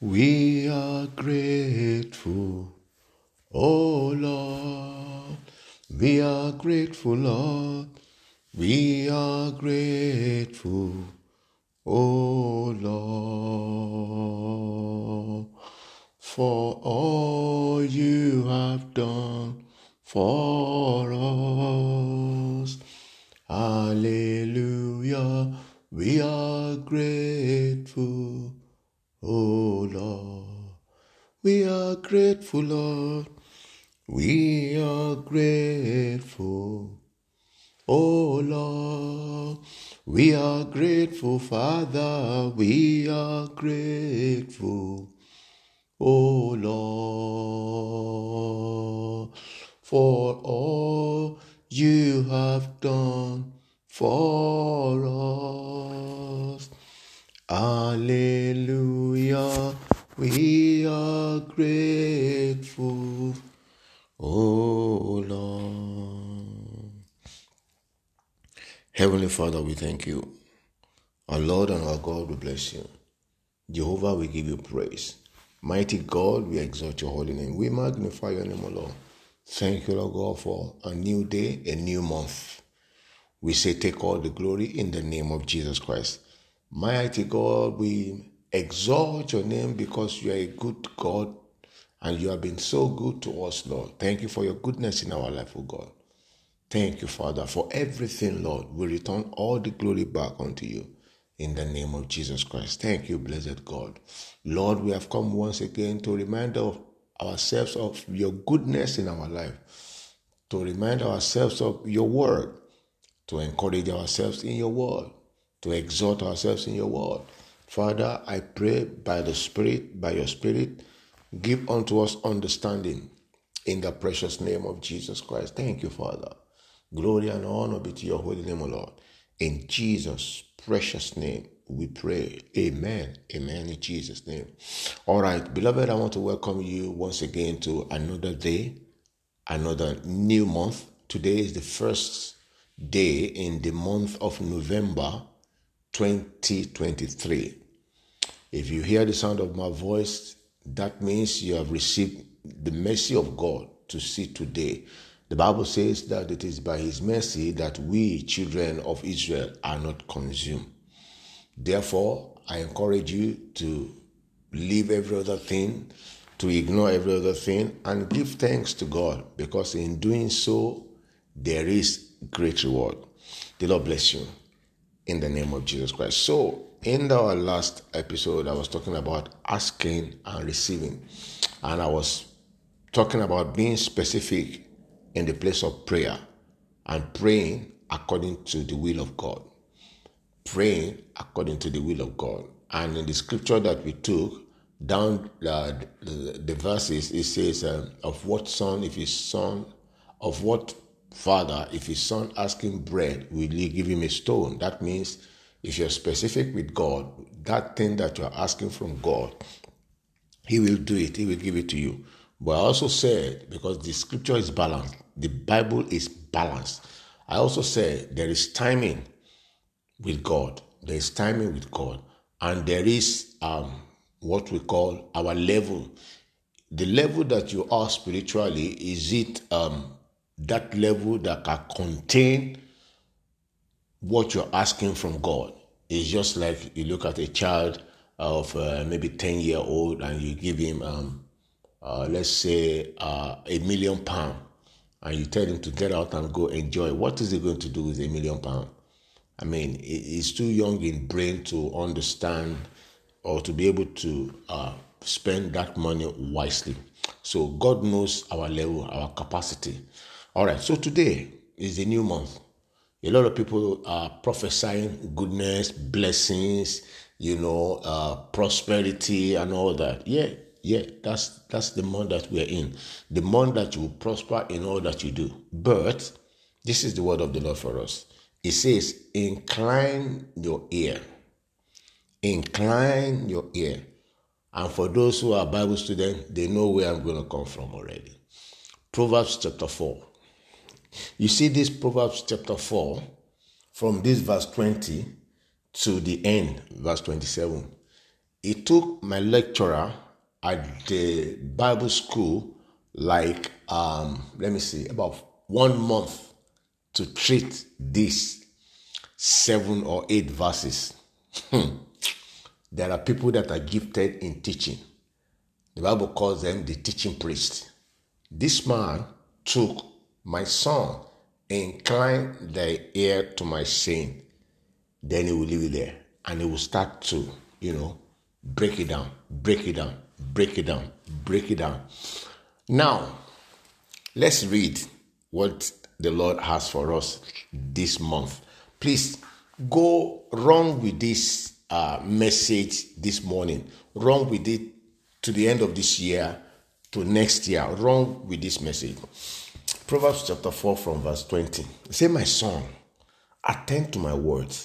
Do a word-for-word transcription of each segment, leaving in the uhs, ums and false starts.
We are grateful, oh Lord. We are grateful, Lord. We are grateful, oh Lord, for all you have done for us. Hallelujah. We are grateful, oh Lord. We are grateful, Lord. We are grateful, oh Lord. We are grateful, Father. We are grateful, oh Lord, for all you have done for us. Hallelujah. We are grateful, oh Lord. Heavenly Father, we thank you. Our Lord and our God, we bless you. Jehovah, we give you praise. Mighty God, we exalt your holy name. We magnify your name, O Lord. Thank you, Lord God, for a new day, a new month. We say take all the glory in the name of Jesus Christ. Mighty God, we exalt your name because you are a good God and you have been so good to us, Lord. Thank you for your goodness in our life, O God. Thank you, Father, for everything, Lord. We return all the glory back unto you in the name of Jesus Christ. Thank you, blessed God. Lord, we have come once again to remind of ourselves of your goodness in our life, to remind ourselves of your word, to encourage ourselves in your word, to exhort ourselves in your word. Father, I pray by the Spirit, by your Spirit, give unto us understanding in the precious name of Jesus Christ. Thank you, Father. Glory and honor be to your holy name, O Lord. In Jesus' precious name, we pray. Amen. Amen. In Jesus' name. All right, beloved, I want to welcome you once again to another day, another new month. Today is the first day in the month of November twenty twenty-three. If you hear the sound of my voice, that means you have received the mercy of God to see today. The Bible says that it is by his mercy that we, children of Israel, are not consumed. Therefore, I encourage you to leave every other thing, to ignore every other thing, and give thanks to God, because in doing so, there is great reward. The Lord bless you in the name of Jesus Christ. So, in our last episode, I was talking about asking and receiving, and I was talking about being specific in the place of prayer and praying according to the will of God. Praying according to the will of God. And in the scripture that we took, down uh, the, the verses, it says, uh, of what son, if his son, of what father, if his son asking bread, will he give him a stone? That means if you're specific with God, that thing that you're asking from God, he will do it. He will give it to you. But I also said, because the scripture is balanced, the Bible is balanced. I also said there is timing with God. There is timing with God. And there is um, what we call our level. The level that you are spiritually, is it um, that level that can contain what you're asking from God? It's just like you look at a child of uh, maybe ten year old and you give him, um, uh, let's say, uh, a million pound, and you tell him to get out and go enjoy. What is he going to do with a million pound? I mean, he's too young in brain to understand or to be able to uh, spend that money wisely. So God knows our level, our capacity. All right, so today is a new month. A lot of people are prophesying goodness, blessings, you know, uh, prosperity and all that. Yeah, yeah, that's that's the month that we're in. The month that you will prosper in all that you do. But this is the word of the Lord for us. It says, incline your ear. Incline your ear. And for those who are Bible students, they know where I'm going to come from already. Proverbs chapter four. You see this Proverbs chapter four, from this verse twenty to the end, verse twenty-seven. It took my lecturer at the Bible school like, um, let me see, about one month to treat these seven or eight verses. There are people that are gifted in teaching. The Bible calls them the teaching priest. This man took, my son, incline thy ear to my saying, then he will leave it there. And he will start to, you know, break it down, break it down, break it down, break it down. Now, let's read what the Lord has for us this month. Please go wrong with this uh, message this morning. Wrong with it to the end of this year, to next year. Wrong with this message. Proverbs chapter four from verse twenty. Say, my son, attend to my words.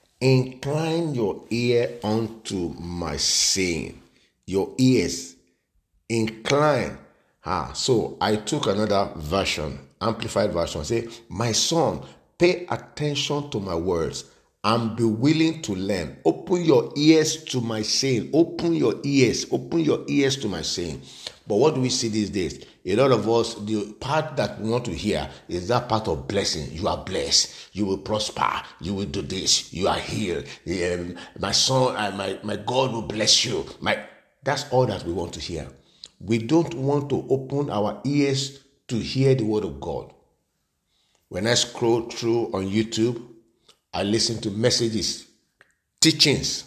Incline your ear unto my saying. Your ears. Incline. Ah, so I took another version, amplified version. Say, my son, pay attention to my words and be willing to learn. Open your ears to my saying. Open your ears. Open your ears to my saying. But what do we see these days? A lot of us, the part that we want to hear is that part of blessing. You are blessed. You will prosper. You will do this. You are healed. Um, my son, uh, my, my God will bless you. My, that's all that we want to hear. We don't want to open our ears to hear the word of God. When I scroll through on YouTube, I listen to messages, teachings.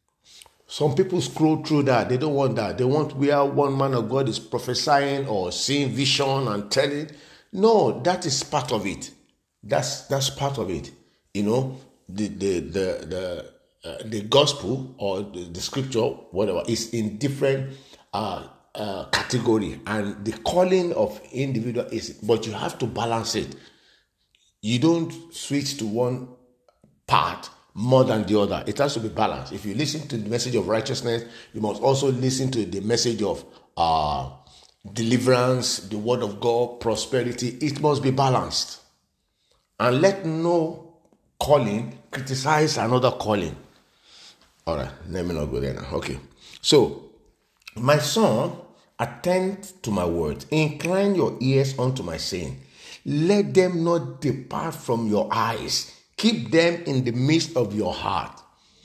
Some people scroll through that. They don't want that. They want where one man of God is prophesying or seeing vision and telling. No, that is part of it. That's that's part of it. You know, the the the the uh, the gospel or the, the scripture, whatever, is in different uh, uh, category, and the calling of individual is. But you have to balance it. You don't switch to one part more than the other. It has to be balanced. If you listen to the message of righteousness, you must also listen to the message of uh, deliverance, the word of God, prosperity. It must be balanced. And let no calling criticize another calling. All right, let me not go there now. Okay. So, my son, attend to my words. Incline your ears unto my saying. Let them not depart from your eyes. Keep them in the midst of your heart.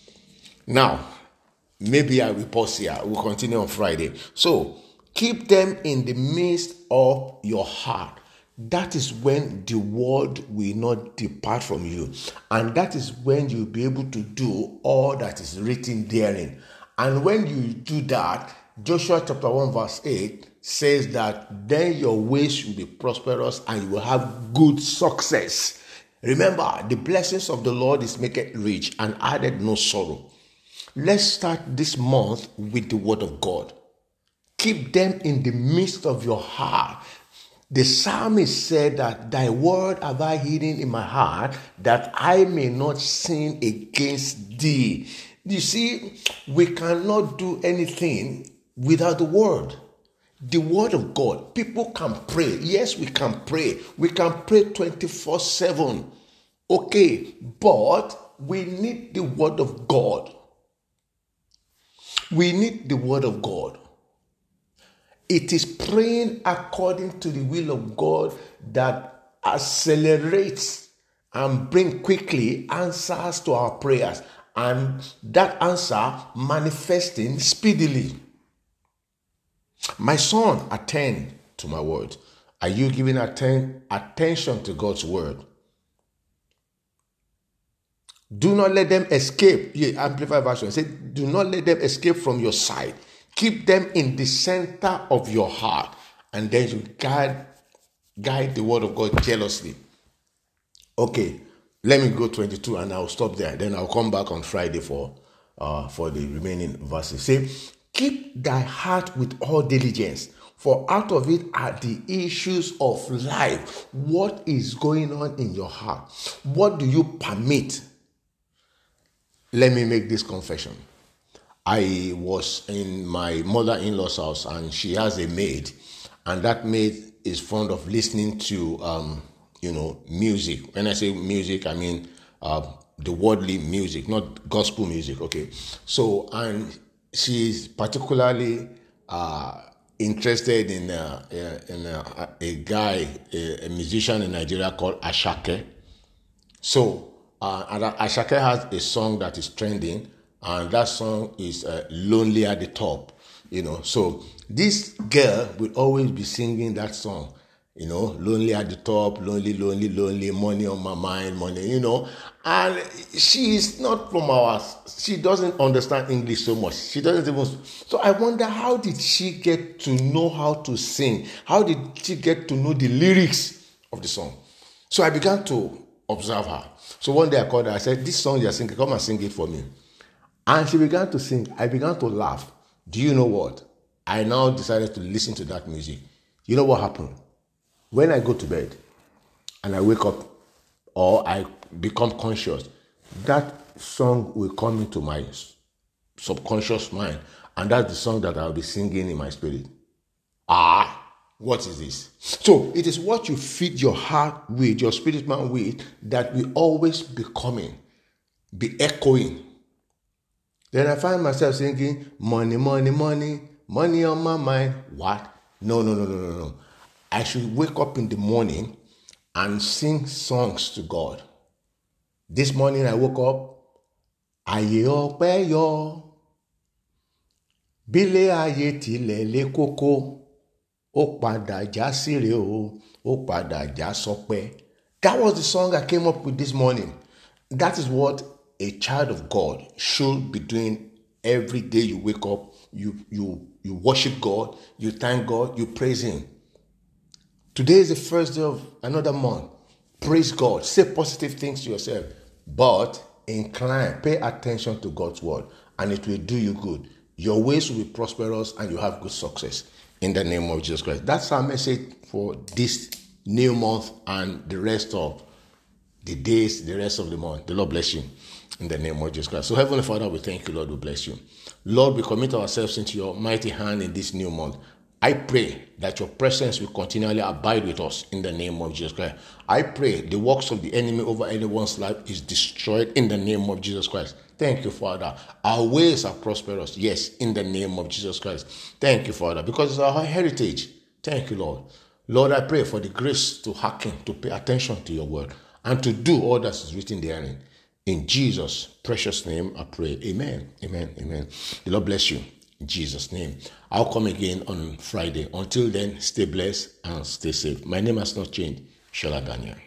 Now, maybe I will pause here. We'll continue on Friday. So, keep them in the midst of your heart. That is when the word will not depart from you. And that is when you'll be able to do all that is written therein. And when you do that, Joshua chapter one verse eight says that then your ways will be prosperous and you will have good success. Remember, the blessings of the Lord is make it rich and added no sorrow. Let's start this month with the word of God. Keep them in the midst of your heart. The psalmist said that thy word have I hidden in my heart that I may not sin against thee. You see, we cannot do anything without the word. The word of God. People can pray. Yes, we can pray. We can pray twenty-four seven. Okay, but we need the word of God. We need the word of God. It is praying according to the will of God that accelerates and bring quickly answers to our prayers. And that answer manifesting speedily. My son, attend to my word. Are you giving atten- attention to God's word? Do not let them escape. Yeah, Amplified version say, do not let them escape from your sight. Keep them in the center of your heart. And then you guide, guide the word of God jealously. Okay, let me go twenty-two and I'll stop there. Then I'll come back on Friday for uh, for the remaining verses. Say, keep thy heart with all diligence, for out of it are the issues of life. What is going on in your heart? What do you permit? Let me make this confession. I was in my mother-in-law's house and she has a maid, and that maid is fond of listening to, um, you know, music. When I say music, I mean uh, the worldly music, not gospel music. Okay. So, and she's particularly uh, interested in uh, in uh, a guy, a, a musician in Nigeria called Asake. So uh, and Asake has a song that is trending, and that song is uh, "Lonely at the Top." You know, so this girl will always be singing that song. You know, lonely at the top, lonely, lonely, lonely, money on my mind, money, you know. And she is not from our, she doesn't understand English so much. She doesn't even, so I wonder, how did she get to know how to sing? How did she get to know the lyrics of the song? So I began to observe her. So one day I called her, I said, this song you're singing, come and sing it for me. And she began to sing. I began to laugh. Do you know what? I now decided to listen to that music. You know what happened? When I go to bed and I wake up or I become conscious, that song will come into my subconscious mind, and that's the song that I'll be singing in my spirit. Ah, what is this? So it is what you feed your heart with, your spirit man with, that will always be coming, be echoing. Then I find myself singing, money, money, money, money on my mind. What? No, no, no, no, no, no. I should wake up in the morning and sing songs to God. This morning I woke up, ayé ọpẹ́ yọ, bílé ayé tilẹ̀ lé kókó, ó padà já síre o, ó padà já sọpẹ́. That was the song I came up with this morning. That is what a child of God should be doing every day. You wake up, you you you worship God, you thank God, you praise Him. Today is the first day of another month. Praise God. Say positive things to yourself. But incline, pay attention to God's word, and it will do you good. Your ways will be prosperous and you have good success in the name of Jesus Christ. That's our message for this new month and the rest of the days, the rest of the month. The Lord bless you in the name of Jesus Christ. So Heavenly Father, we thank you, Lord. We bless you. Lord, we commit ourselves into your mighty hand in this new month. I pray that your presence will continually abide with us in the name of Jesus Christ. I pray the works of the enemy over anyone's life is destroyed in the name of Jesus Christ. Thank you, Father. Our ways are prosperous. Yes, in the name of Jesus Christ. Thank you, Father, because it's our heritage. Thank you, Lord. Lord, I pray for the grace to hearken, to pay attention to your word, and to do all that is written therein. In Jesus' precious name, I pray. Amen. Amen. Amen. The Lord bless you. In Jesus' name. I'll come again on Friday. Until then, stay blessed and stay safe. My name has not changed. Shola Daniel.